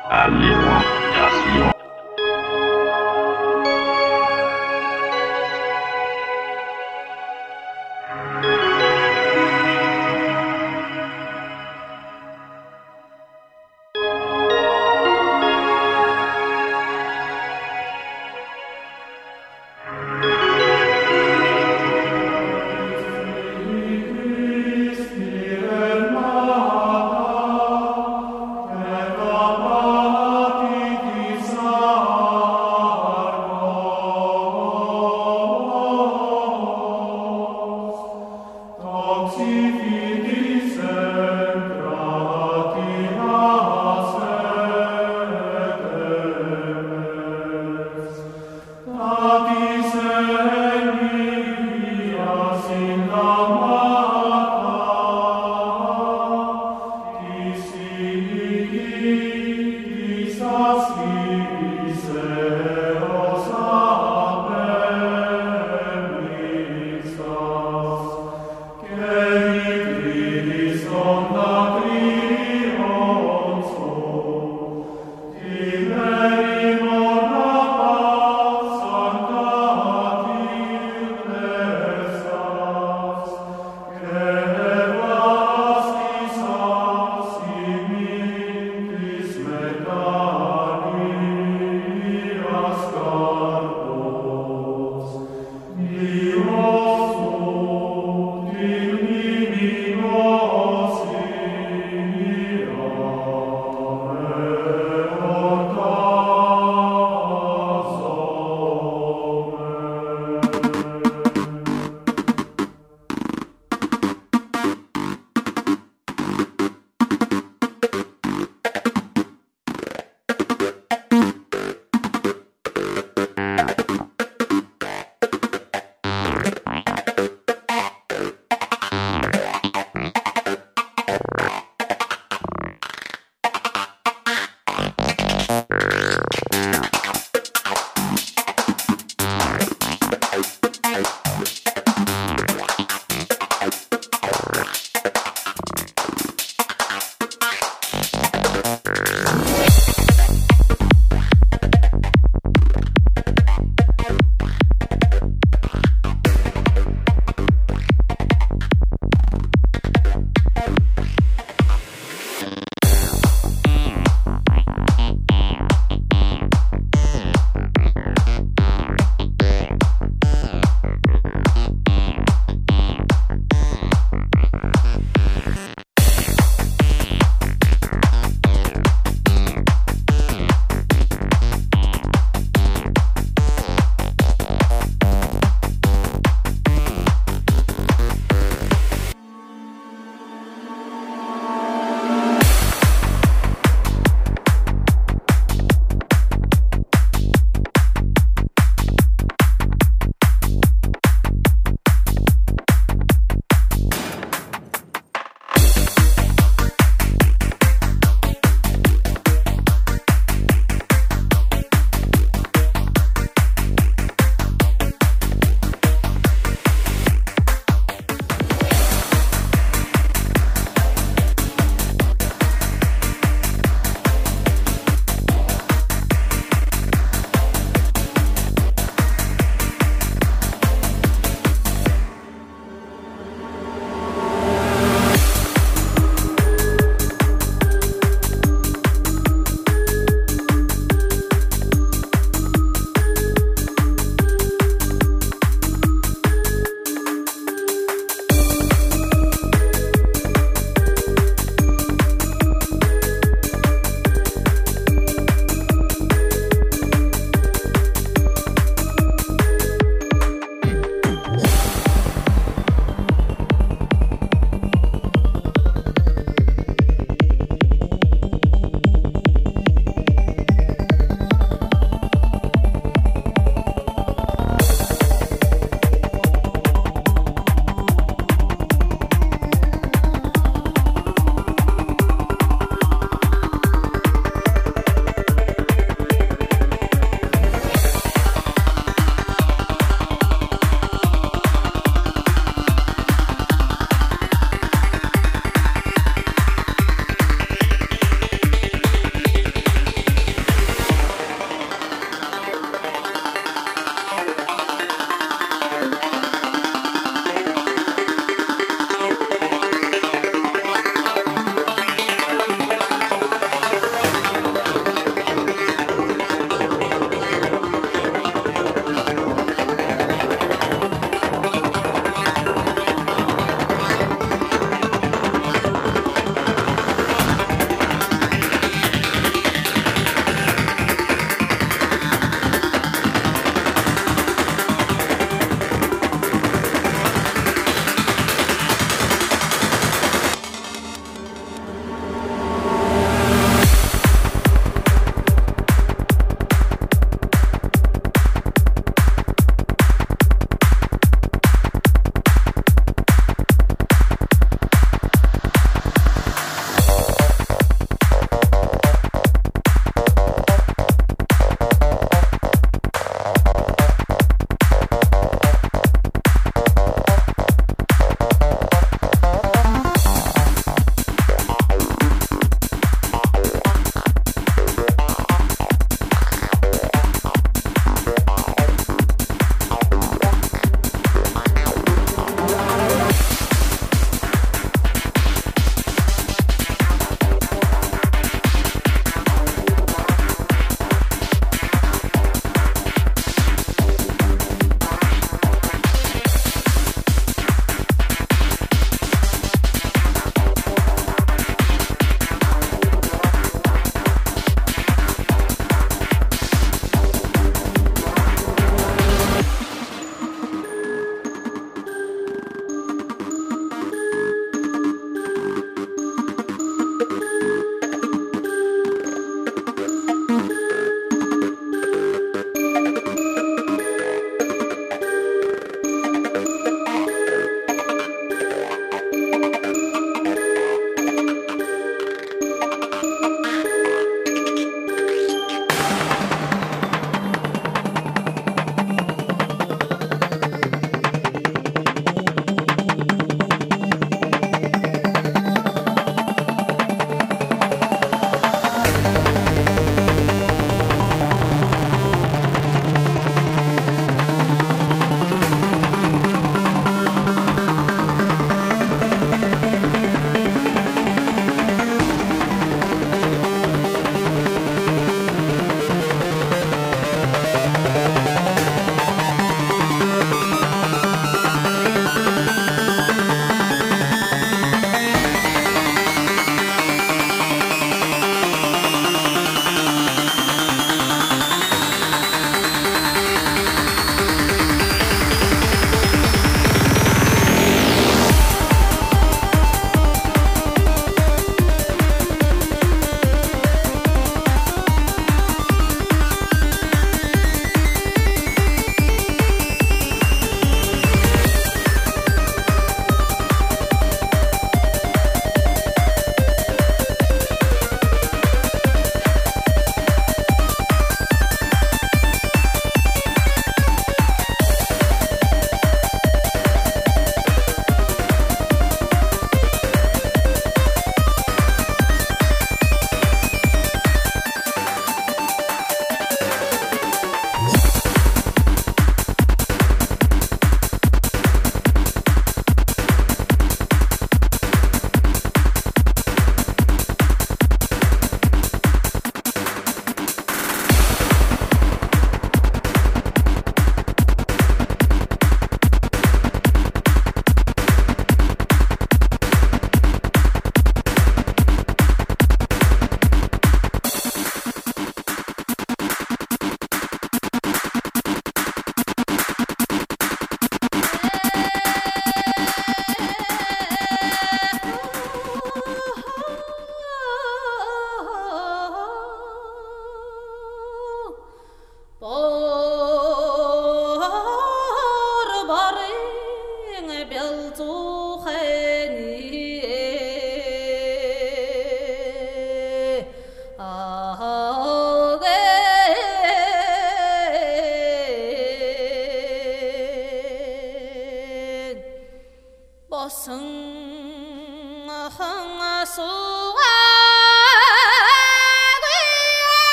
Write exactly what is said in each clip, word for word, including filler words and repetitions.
Alimentation.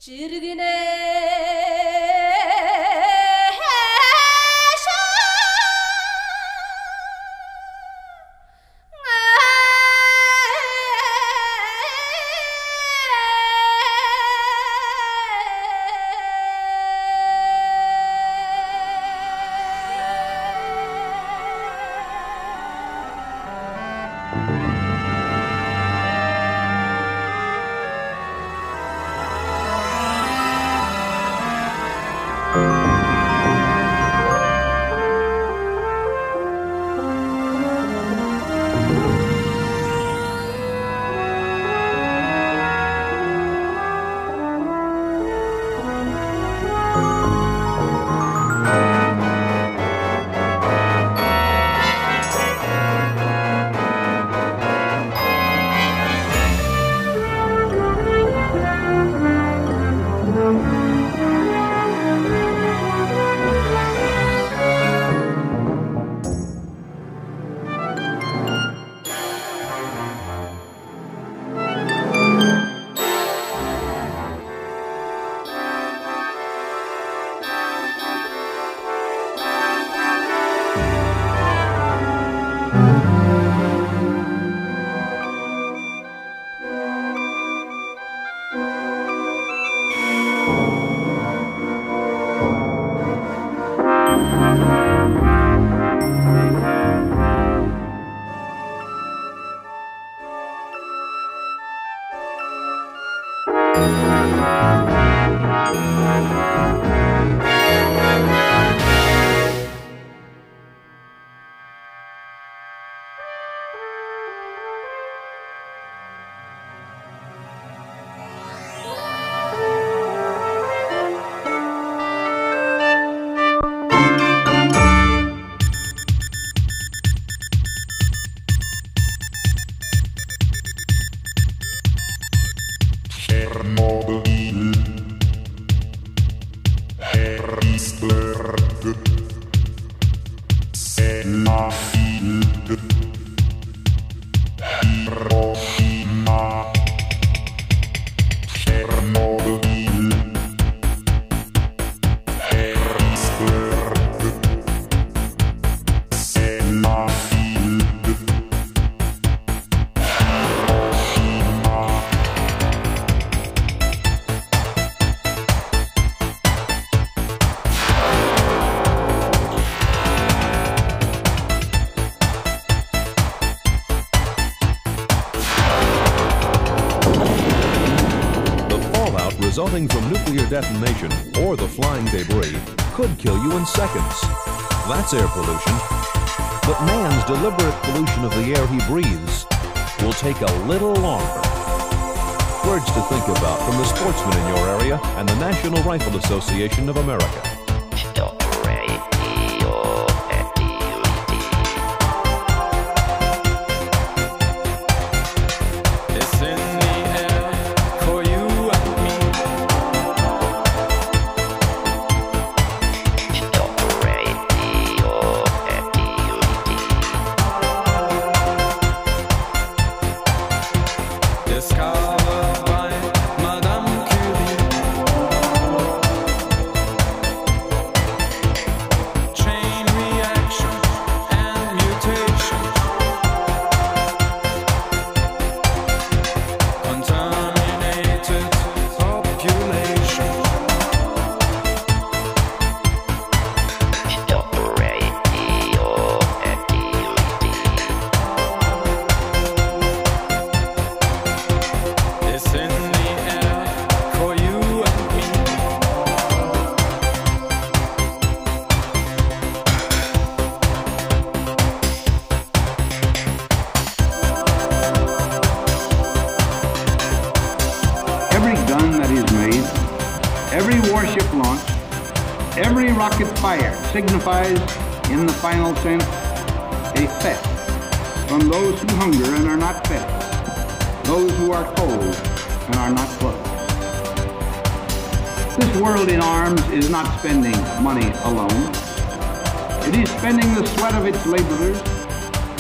resulting from nuclear detonation or the flying debris could kill you in seconds. That's air pollution. But man's deliberate pollution of the air he breathes will take a little longer. Words to think about from the sportsman in your area and the National Rifle Association of America. Every rocket fire signifies, in the final sense, a theft from those who hunger and are not fed, those who are cold and are not clothed. This world in arms is not spending money alone. It is spending the sweat of its laborers,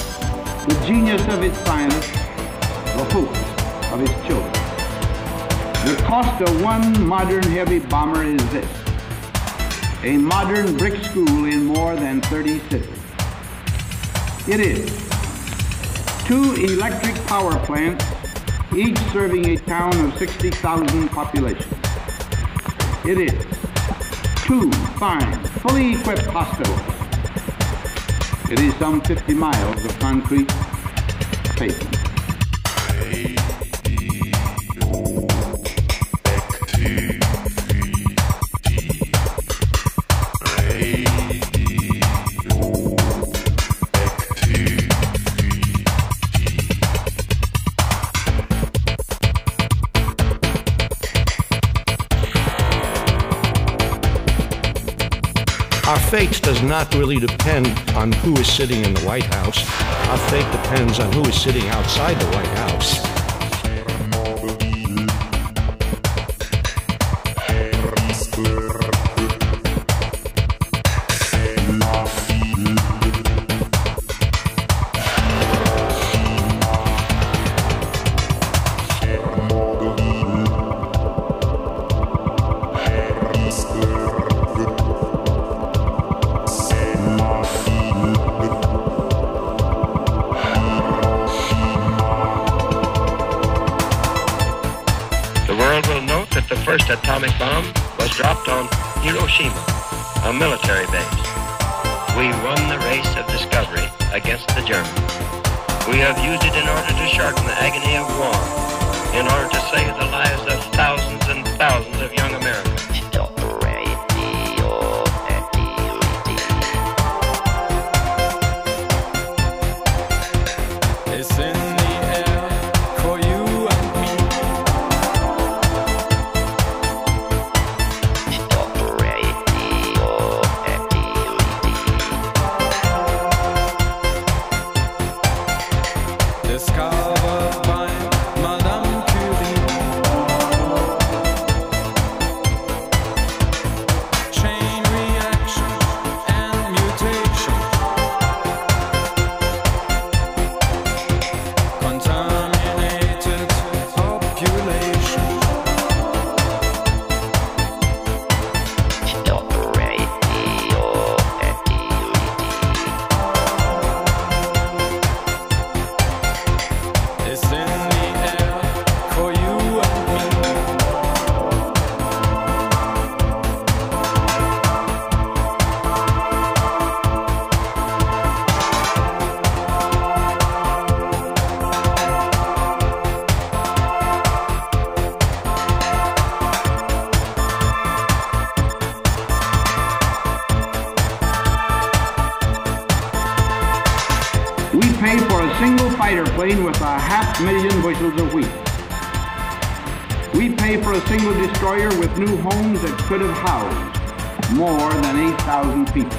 the genius of its scientists, the hopes of its children. The cost of one modern heavy bomber is this: a modern brick school in more than thirty cities. It is two electric power plants, each serving a town of sixty thousand population. It is two fine, fully equipped hospitals. It is some fifty miles of concrete pavement. Our fate does not really depend on who is sitting in the White House. Our fate depends on who is sitting outside the White House. The first atomic bomb was dropped on Hiroshima, a military base. We won the race of discovery against the Germans. We have used it in order to shorten the agony of war, in order to save the lives of thousands and thousands of young Americans. It's in the air for you and me. Discovered by Madame Curie. Chain reaction and mutation. Contaminated population. It's in the air for you and me. We pay for a single fighter plane with a half million bushels of wheat. We pay for a single destroyer with new homes that could have housed more than eight thousand people.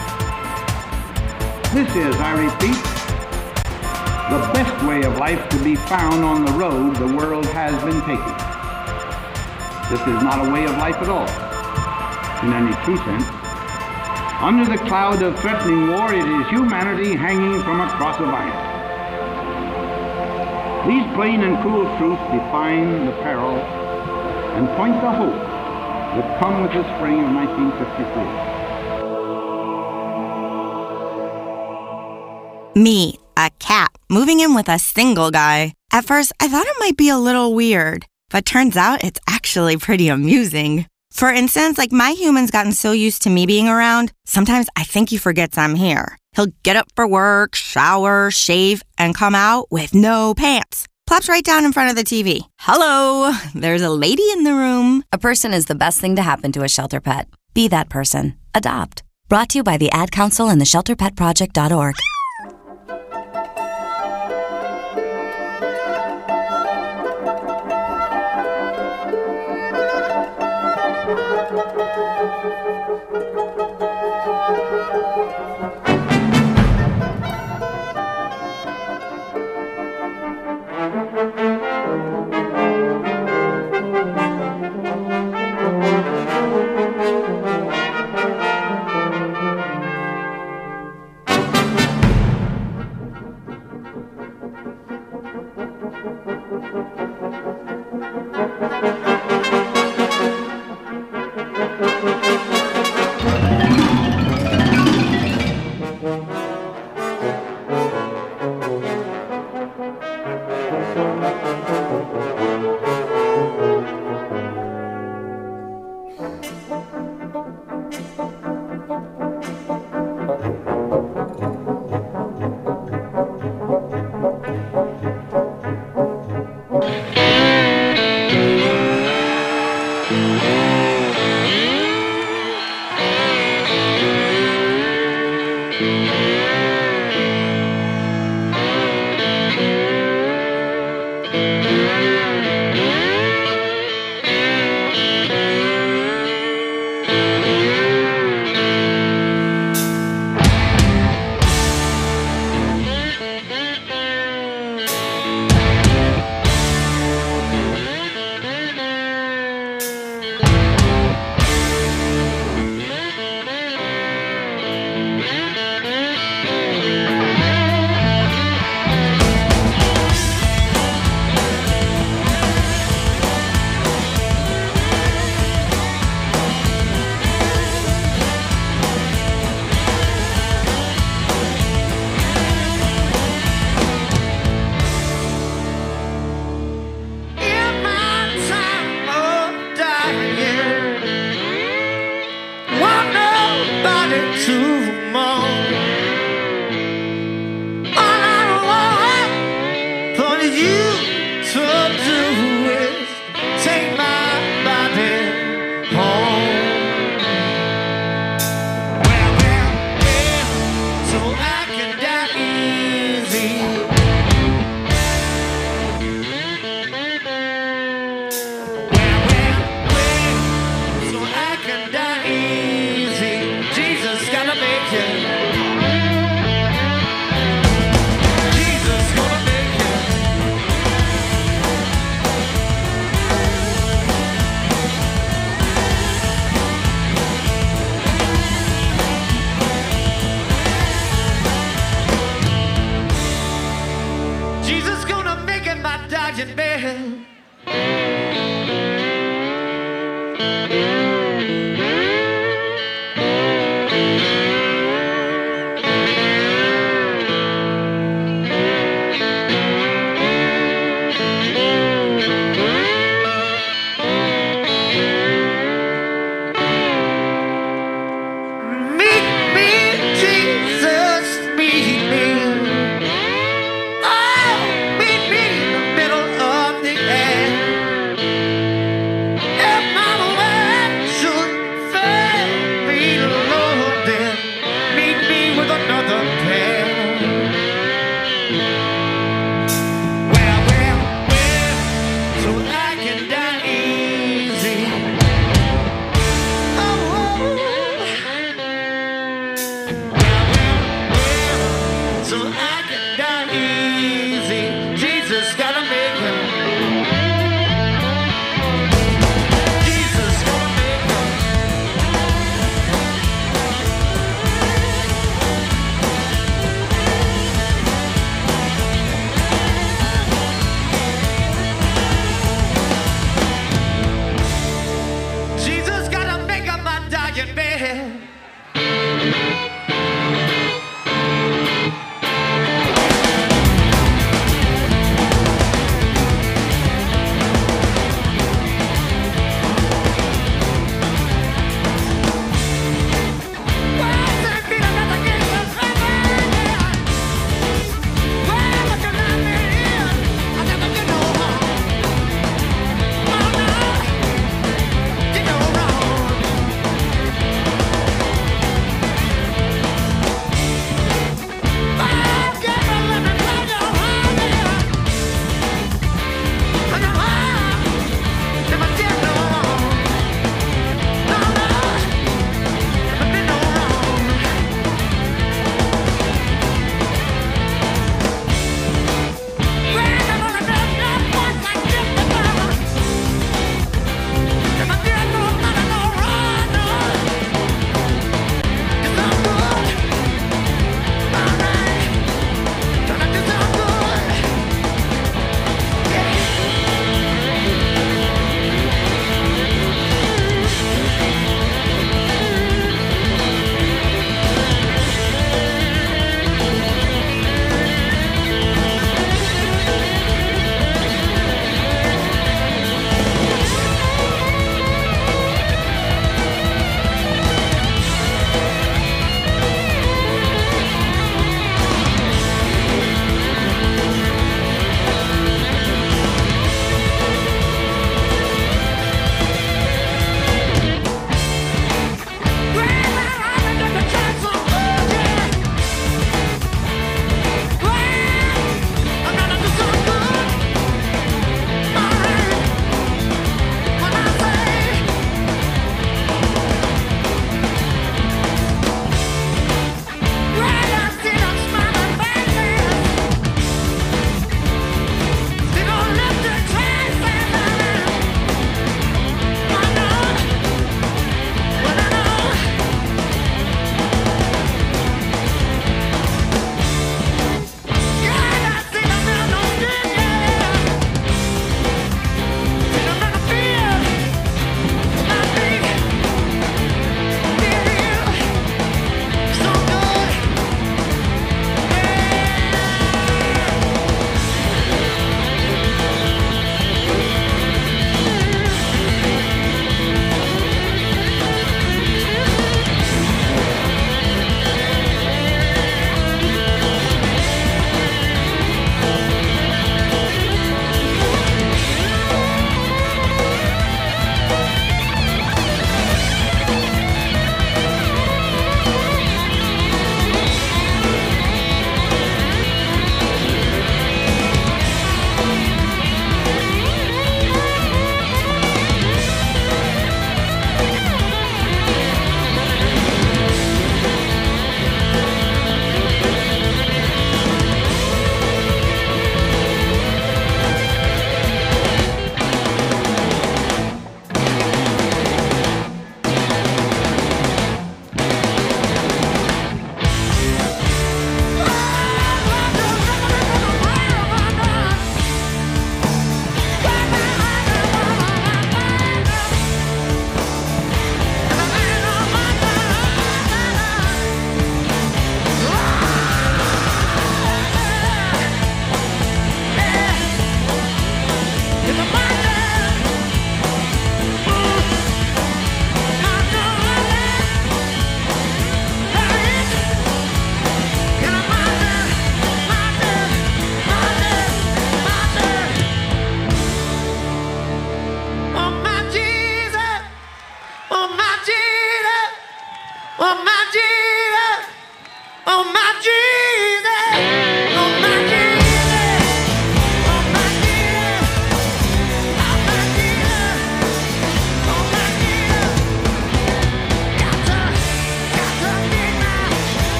This is, I repeat, the best way of life to be found on the road the world has been taking. This is not a way of life at all, in any true sense. Under the cloud of threatening war, it is humanity hanging from a cross of iron. These plain and cruel truths define the peril and point the hope that come with the spring of nineteen fifty-three. Me, a cat, moving in with a single guy. At first, I thought it might be a little weird, but turns out it's actually pretty amusing. For instance, like my human's gotten so used to me being around, sometimes I think he forgets I'm here. He'll get up for work, shower, shave, and come out with no pants. Plops right down in front of the T V. Hello, there's a lady in the room. A person is the best thing to happen to a shelter pet. Be that person. Adopt. Brought to you by the Ad Council and the shelter pet project dot org. to do is take my body home. Well, well, well, so I can die easy. Well, well, well, so I can die easy. Jesus gonna make it. Jesus gonna make it. Jesus gonna make it my dying bed. Meet me, Jesus, meet me. Oh, meet me in the middle of the air. If my way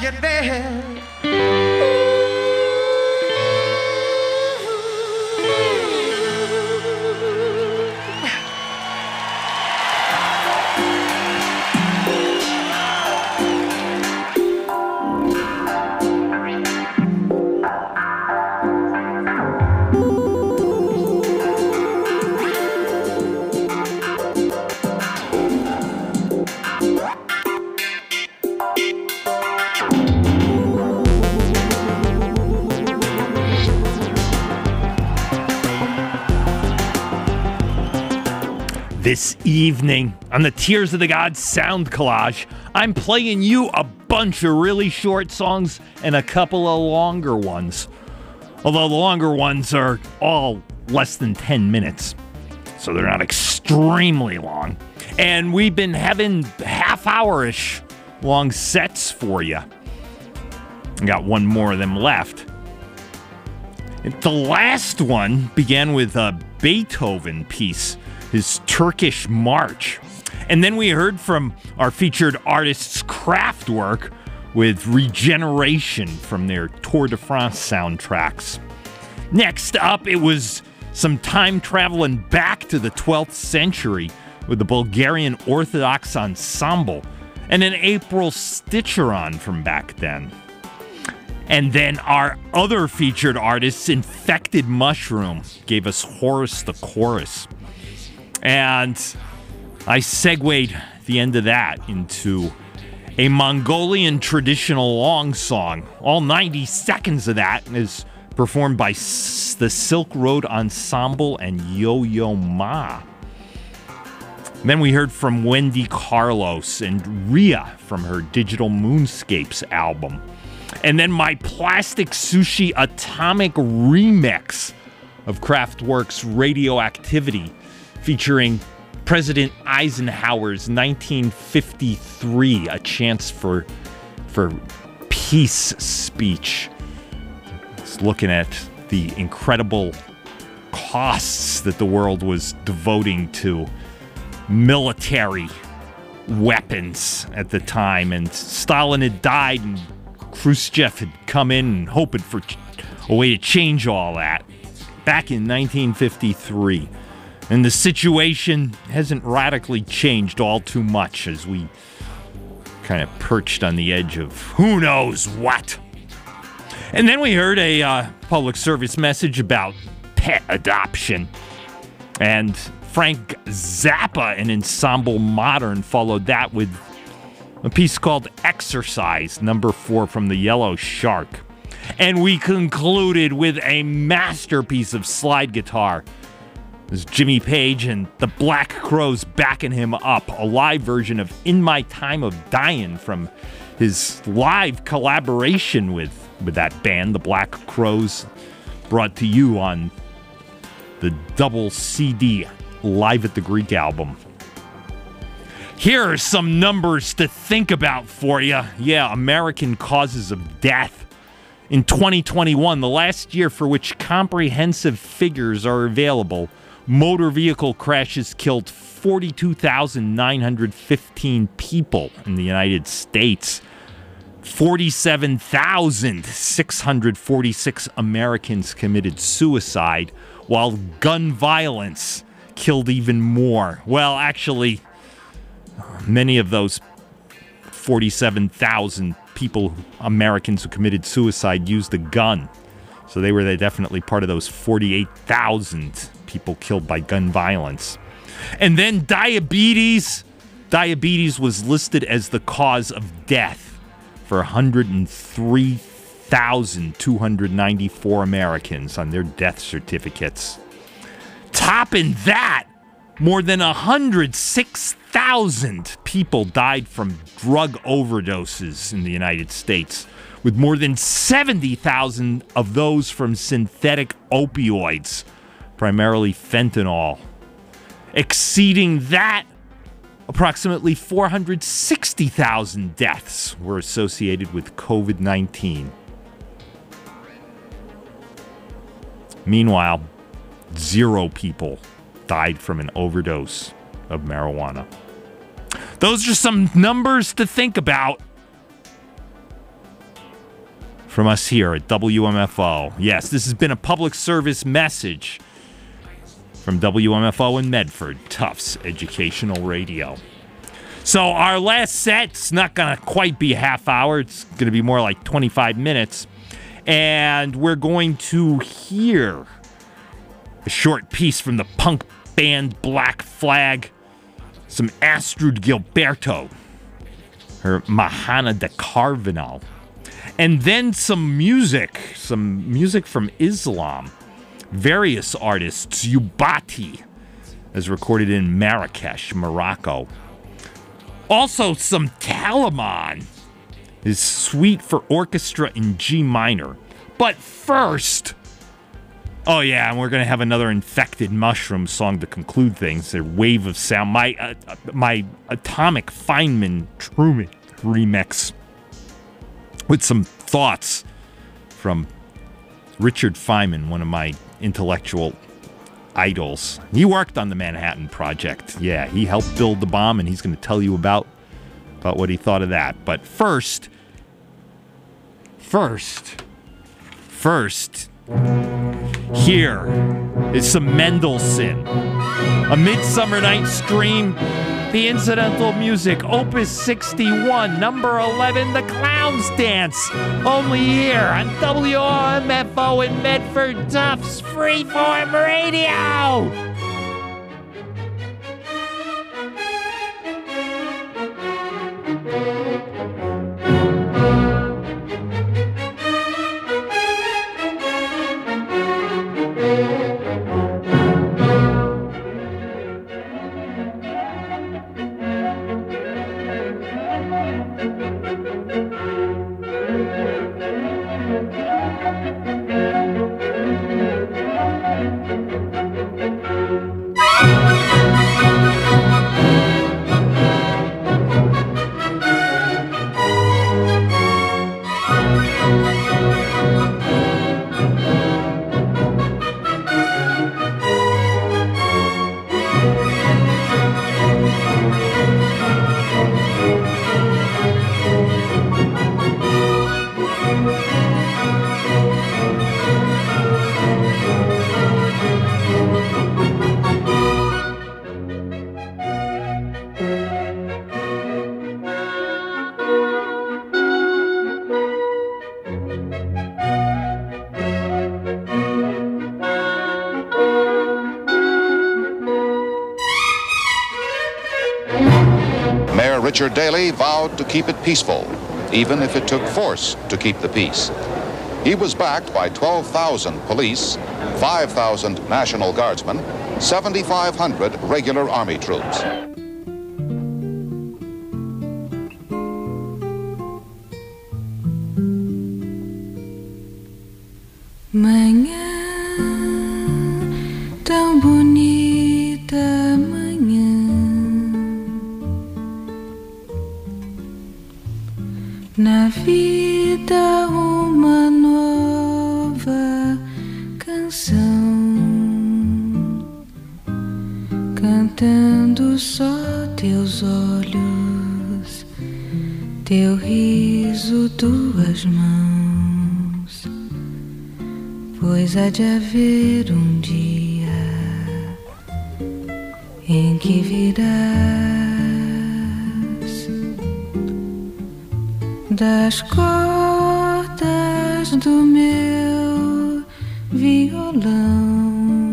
you there? This evening, on the Tears of the Gods Sound Collage, I'm playing you a bunch of really short songs and a couple of longer ones. Although the longer ones are all less than ten minutes, so they're not extremely long. And we've been having half-hour-ish long sets for you. I got one more of them left. The last one began with a Beethoven piece, his Turkish March. And then we heard from our featured artists Kraftwerk with Regeneration from their Tour de France soundtracks. Next up, it was some time traveling back to the twelfth century with the Bulgarian Orthodox Ensemble and an April Stitcheron from back then. And then our other featured artists, Infected Mushroom, gave us Horus the Chorus. And I segued the end of that into a Mongolian traditional long song. All ninety seconds of that is performed by S- the Silk Road Ensemble and Yo-Yo Ma. Then we heard from Wendy Carlos and Ria from her Digital Moonscapes album. And then my Plastic Sushi Atomic remix of Kraftwerk's Radioactivity, featuring President Eisenhower's nineteen fifty-three, A Chance for for Peace speech. It's looking at the incredible costs that the world was devoting to military weapons at the time. And Stalin had died, and Khrushchev had come in and hoping for a way to change all that back in nineteen fifty-three. And the situation hasn't radically changed all too much as we kind of perched on the edge of who knows what. And then we heard a uh, public service message about pet adoption. And Frank Zappa and Ensemble Modern followed that with a piece called Exercise, number four from the Yellow Shark. And we concluded with a masterpiece of slide guitar. There's Jimmy Page and the Black Crowes backing him up, a live version of In My Time of Dying from his live collaboration with, with that band, the Black Crowes, brought to you on the double C D Live at the Greek album. Here are some numbers to think about for you. Yeah, American causes of death. In twenty twenty-one, the last year for which comprehensive figures are available, motor vehicle crashes killed forty-two thousand nine hundred fifteen people in the United States. forty-seven thousand six hundred forty-six Americans committed suicide, while gun violence killed even more. Well, actually, many of those forty-seven thousand people, Americans who committed suicide, used a gun. So they were definitely part of those forty-eight thousand people killed by gun violence. And then diabetes. Diabetes was listed as the cause of death for one hundred three thousand two hundred ninety-four Americans on their death certificates. Topping that, more than one hundred six thousand people died from drug overdoses in the United States, with more than seventy thousand of those from synthetic opioids, primarily fentanyl. Exceeding that, approximately four hundred sixty thousand deaths were associated with covid nineteen. Meanwhile, zero people died from an overdose of marijuana. Those are some numbers to think about. from us here at W M F O. Yes, this has been a public service message from W M F O in Medford, Tufts Educational Radio. So our last set's not going to quite be a half hour. It's going to be more like twenty-five minutes. And we're going to hear a short piece from the punk band Black Flag, some Astrud Gilberto, her Mahana de Carvino, and then some music, some music from Islam. Various artists, Ubati, as recorded in Marrakesh, Morocco. Also some Talaman, his suite for orchestra in G minor. But first, oh yeah, and we're going to have another Infected Mushroom song to conclude things, a wave of sound. My, uh, my Atomic Feynman Truman remix with some thoughts from Richard Feynman, one of my intellectual idols. He worked on the Manhattan Project. Yeah, he helped build the bomb, and he's going to tell you about, about what he thought of that. But first, first, first, here is some Mendelssohn. A Midsummer Night's Dream, the incidental music, Opus sixty-one, number eleven, The Clown's Dance. Only here on W M F O in Medford, Tufts Freeform Radio. Richard Daley vowed to keep it peaceful, even if it took force to keep the peace. He was backed by twelve thousand police, five thousand National Guardsmen, seventy-five hundred regular Army troops. Manhã tão bonita, manhã na vida uma nova canção, cantando só teus olhos, teu riso, tuas mãos, pois há de haver um dia em que virás das cordas do meu violão,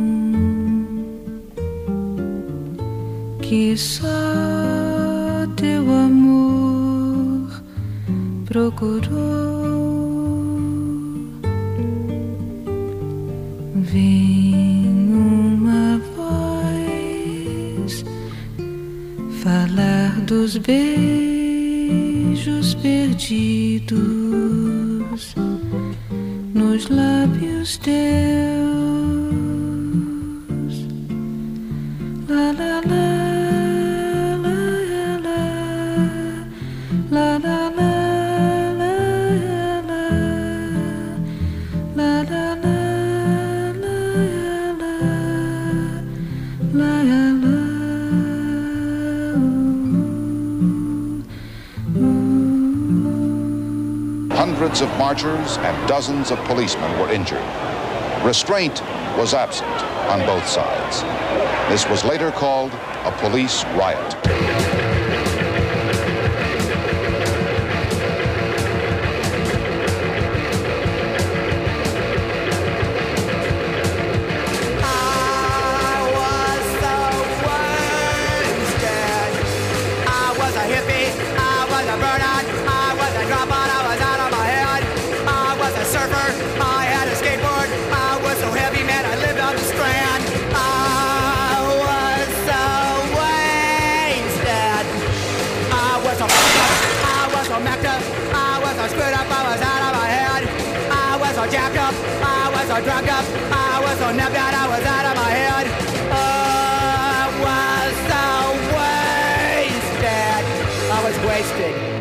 que só teu amor procurou. Vem uma voz falar dos beijos perdidos nos lábios teus. La la la la la la la la la la la la. Hundreds of marchers and dozens of policemen were injured. Restraint was absent on both sides. This was later called a police riot. Jacked up, I was so drunk up, I was so napped out, I was out of my head. I was so wasted, I was wasted.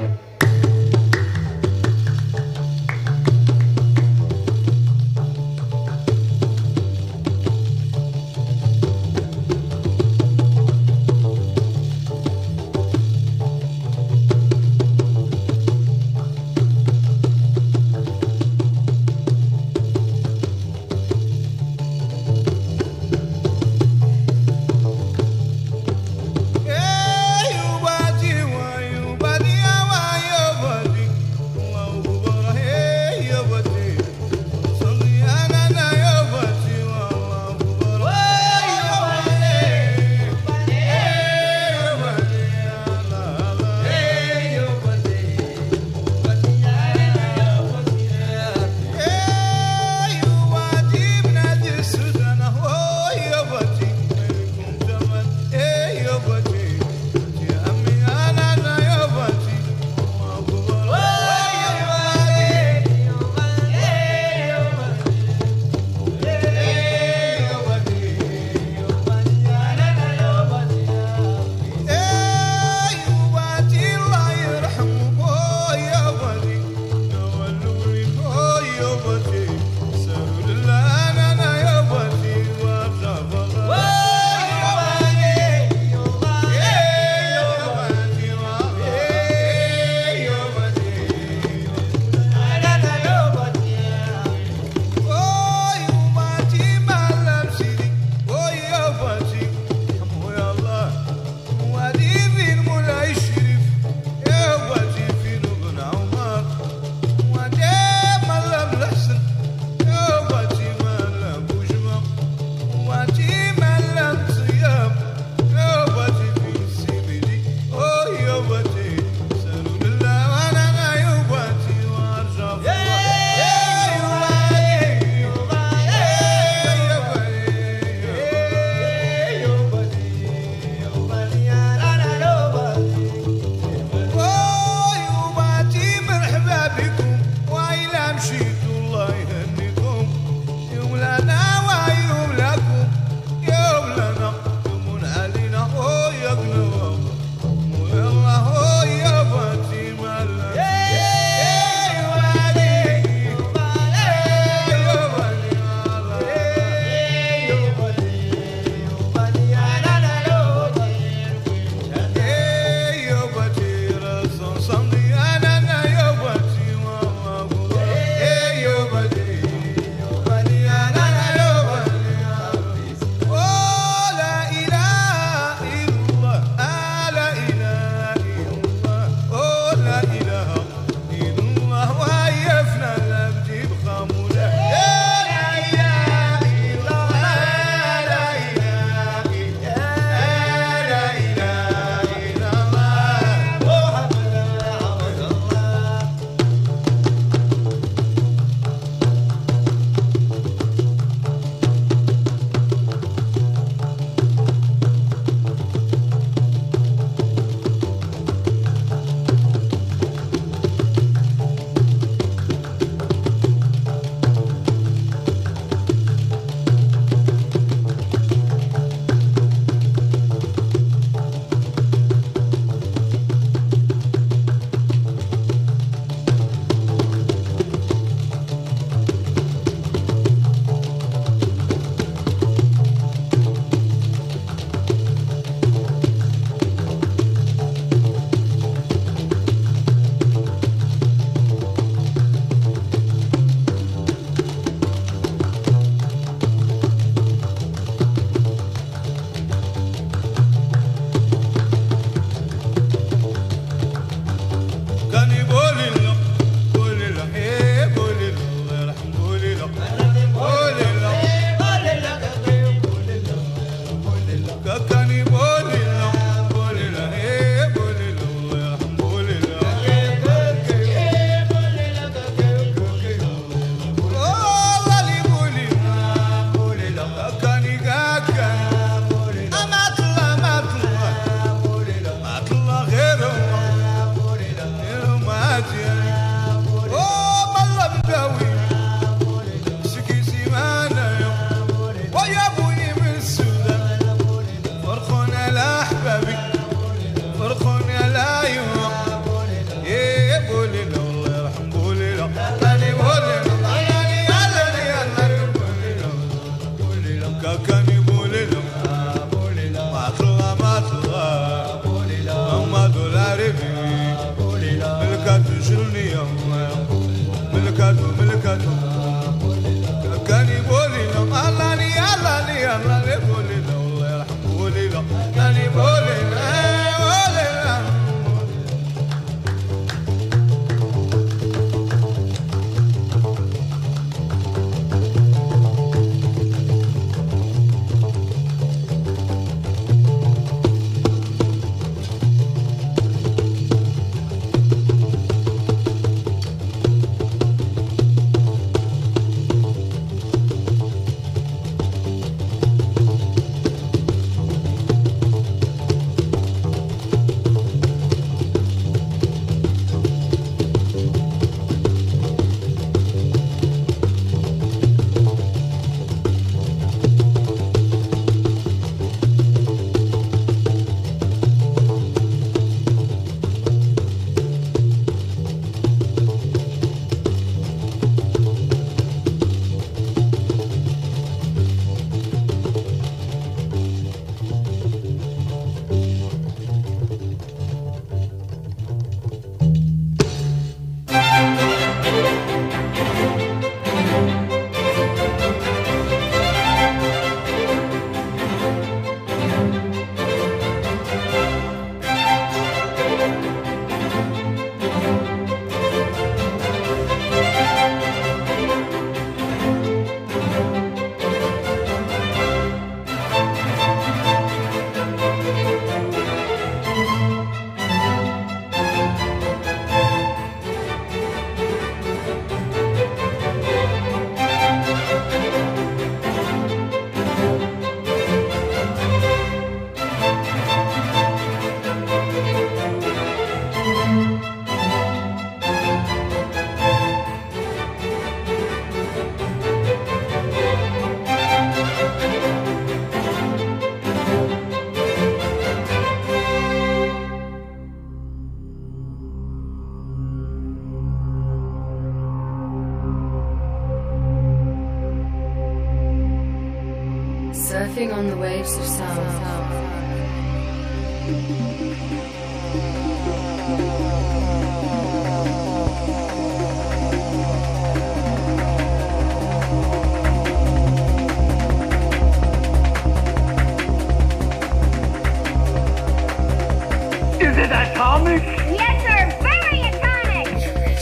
Surfing on the waves of sound. Is it atomic? Yes, sir. Very atomic.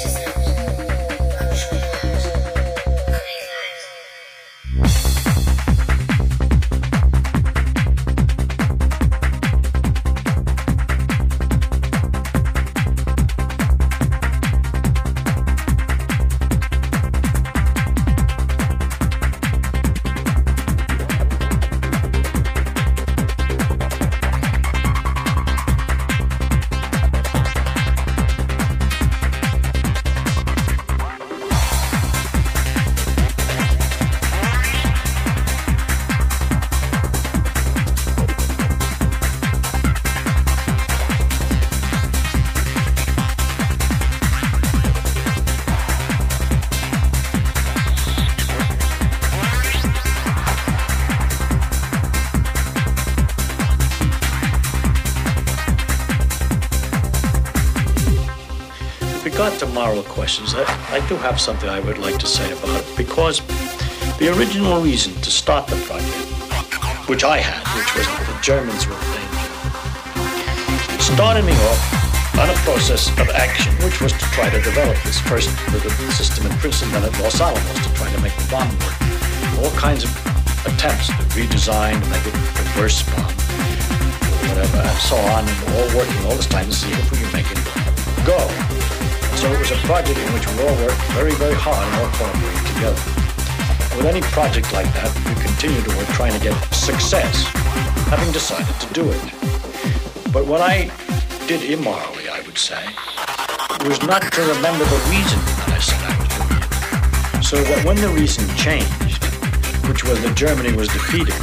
regard to moral questions, I, I do have something I would like to say about it, because the original reason to start the project, which I had, which was that the Germans were in danger, started me off on a process of action, which was to try to develop this first the, the system in Princeton, then at Los Alamos, to try to make the bomb work. All kinds of attempts to redesign, to make it a reverse bomb, whatever, and so on, and all working all this time to see if we can make it go. So it was a project in which we all worked very, very hard and all cooperated together. With any project like that, you continue to work trying to get success, having decided to do it. But what I did immorally, I would say, was not to remember the reason that I said I was doing it. So that when the reason changed, which was that Germany was defeated,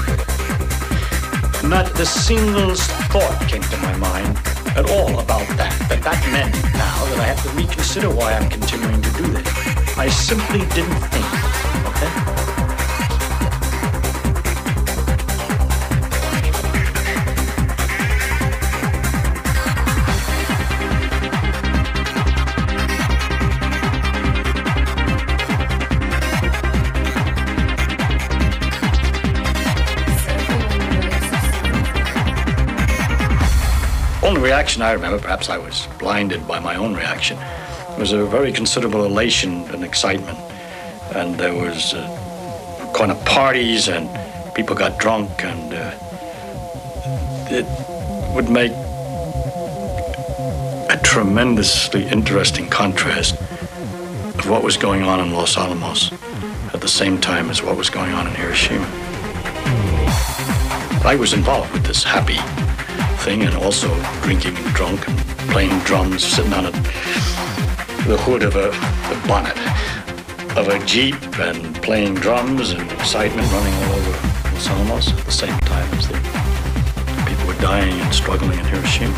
not the single thought came to my mind at all about that. That that meant now that I have to reconsider why I'm continuing to do this. I simply didn't think, okay? Reaction I remember, perhaps I was blinded by my own reaction, was a very considerable elation and excitement, and there was uh, kind of parties and people got drunk, and uh, it would make a tremendously interesting contrast of what was going on in Los Alamos at the same time as what was going on in Hiroshima. I was involved with this happy thing, and also drinking and drunk and playing drums, sitting on a, the hood of a the bonnet of a Jeep and playing drums, and excitement running all over Los Alamos at the same time as the people were dying and struggling in Hiroshima.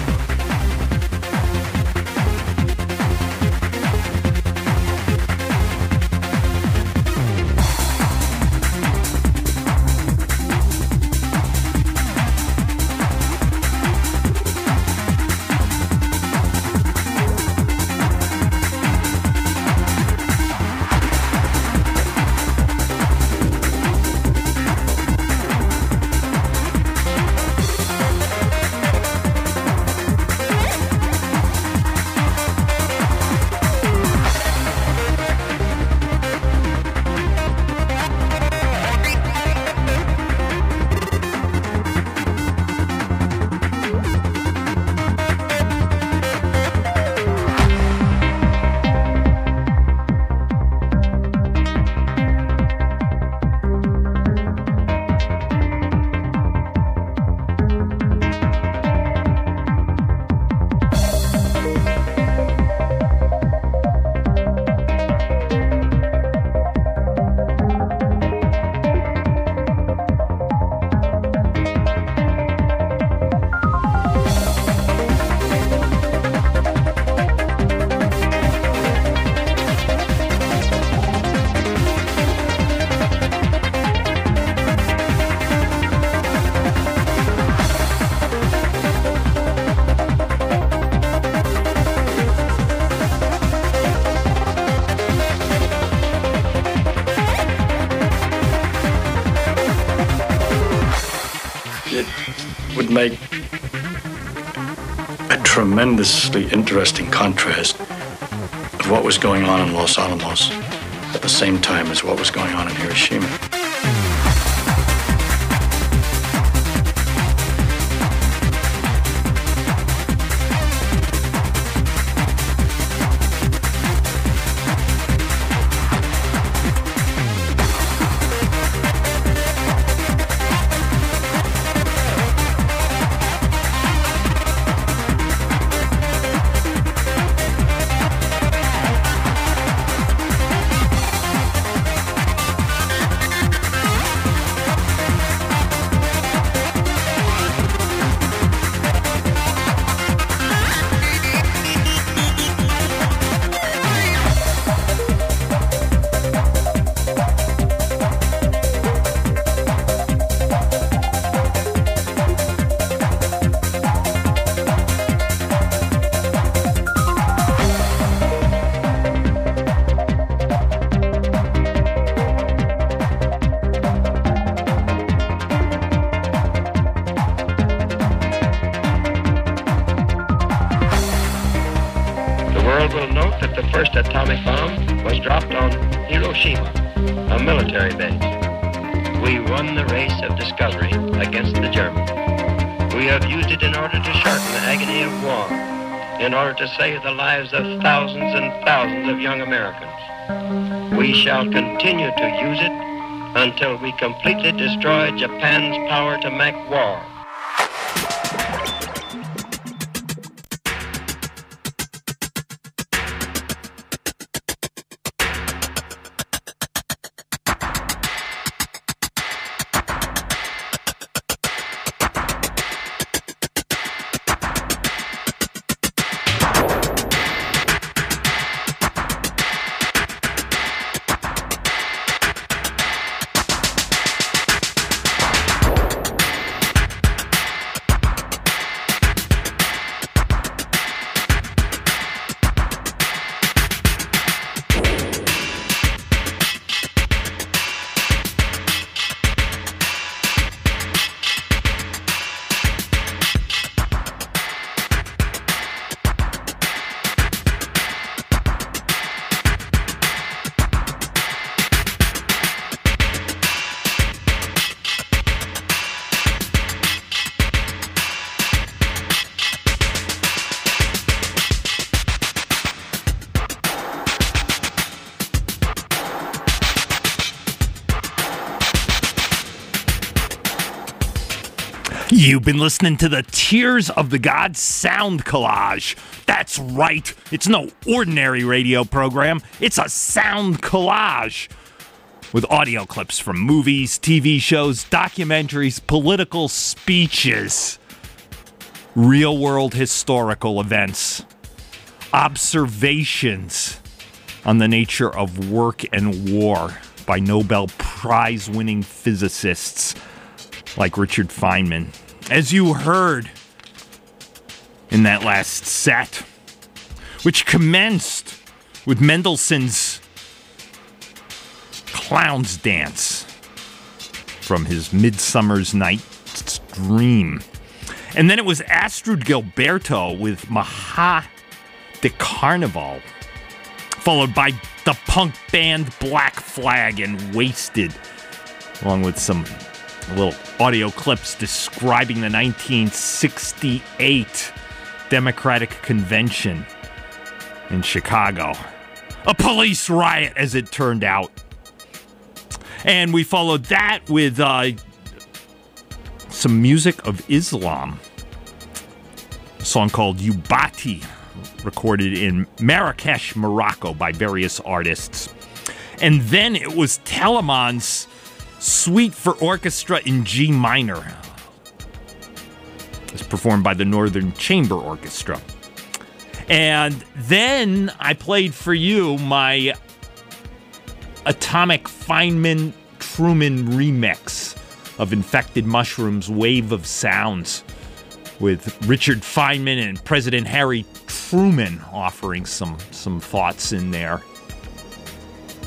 make a tremendously interesting contrast of what was going on in Los Alamos at the same time as what was going on in Hiroshima. will note that the first atomic bomb was dropped on Hiroshima, a military base. We won the race of discovery against the Germans. We have used it in order to shorten the agony of war, in order to save the lives of thousands and thousands of young Americans. We shall continue to use it until we completely destroy Japan's power to make war. You've been listening to the Tears of the Gods sound collage. That's right. It's no ordinary radio program. It's a sound collage with audio clips from movies, T V shows, documentaries, political speeches, real-world historical events, observations on the nature of work and war by Nobel Prize-winning physicists like Richard Feynman. As you heard in that last set, which commenced with Mendelssohn's Clown's Dance from his Midsummer's Night's Dream. And then it was Astrud Gilberto with Maha de Carnival, followed by the punk band Black Flag and Wasted, along with some little audio clips describing the nineteen sixty-eight Democratic Convention in Chicago. A police riot, as it turned out. And we followed that with uh, some music of Islam. A song called Ubati, recorded in Marrakesh, Morocco by various artists. And then it was Telemann's Suite for Orchestra in G minor. It's performed by the Northern Chamber Orchestra. And then I played for you my Atomic Feynman Truman remix of Infected Mushrooms' Wave of Sounds, with Richard Feynman and President Harry Truman offering some, some thoughts in there.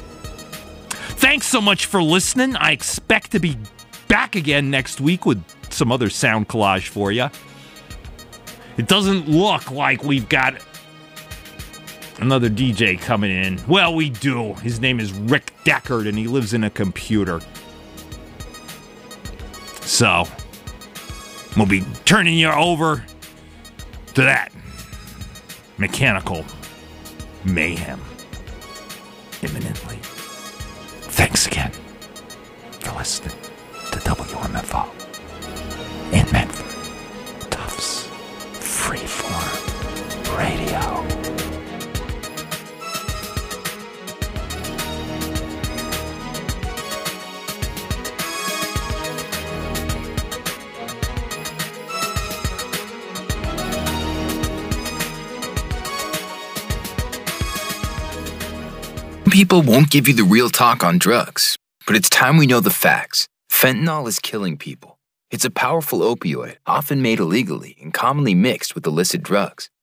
Thanks so much for listening. I expect to be back again next week with some other sound collage for you. It doesn't look like we've got another D J coming in. Well, we do. His name is Rick Deckard, and he lives in a computer. So, we'll be turning you over to that mechanical mayhem imminently. Thanks again for listening to W M F O in Medford. Tufts Freeform Radio. People won't give you the real talk on drugs, but it's time we know the facts. Fentanyl is killing people. It's a powerful opioid, often made illegally and commonly mixed with illicit drugs.